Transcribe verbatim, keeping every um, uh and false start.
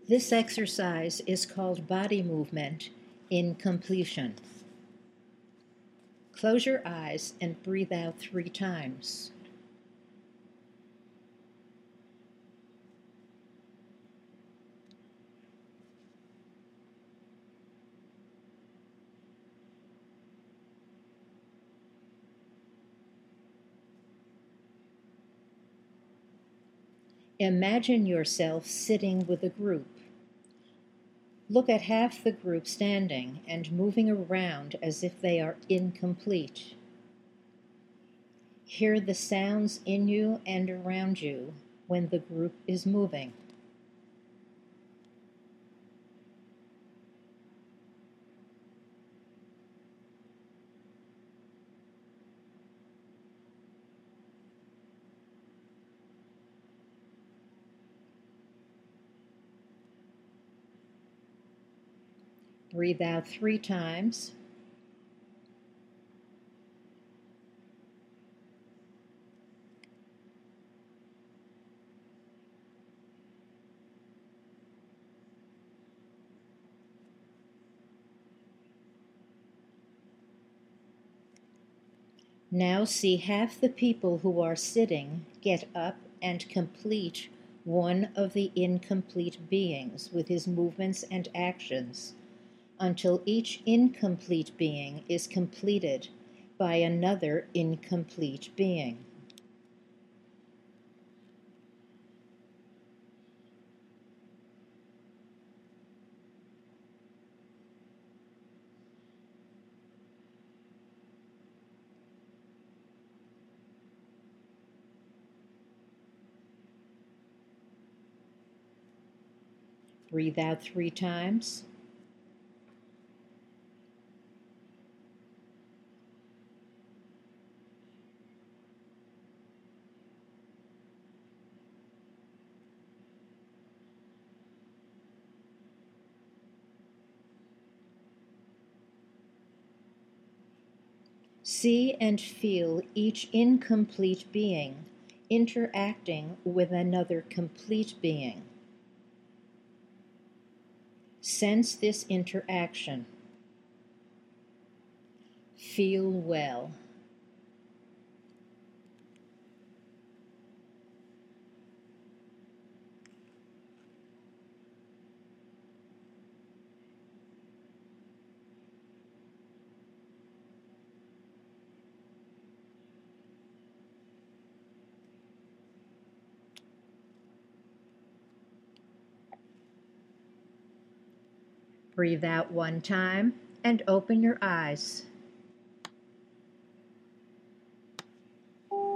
This exercise is called body movement in completion. Close your eyes and breathe out three times. Imagine yourself sitting with a group. Look at half the group standing and moving around as if they are incomplete. Hear the sounds in you and around you when the group is moving. Breathe out three times. Now see half the people who are sitting get up and complete one of the incomplete beings with his movements and actions, until each incomplete being is completed by another incomplete being. Breathe out three times. See and feel each incomplete being interacting with another complete being. Sense this interaction. Feel well. Breathe out one time and open your eyes.